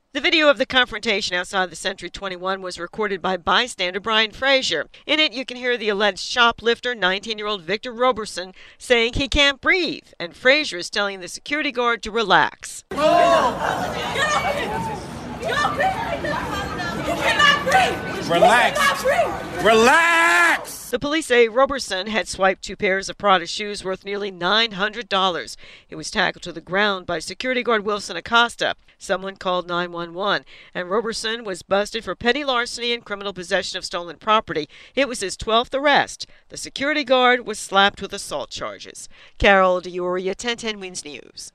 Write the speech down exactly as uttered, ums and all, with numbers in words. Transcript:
The video of the confrontation outside the Century twenty-one was recorded by bystander Brian Frazier. In it, you can hear the alleged shoplifter, nineteen-year-old Victor Roberson, saying he can't breathe, and Frazier is telling the security guard to relax. Get off me! Get off me! Get off me! You cannot breathe! Relax! You cannot breathe! Relax! The police say Roberson had swiped two pairs of Prada shoes worth nearly nine hundred dollars. He was tackled to the ground by security guard Wilson Acosta. Someone called nine one one, and Roberson was busted for petty larceny and criminal possession of stolen property. It was his twelfth arrest. The security guard was slapped with assault charges. Carol D'Auria, ten ten Wins News.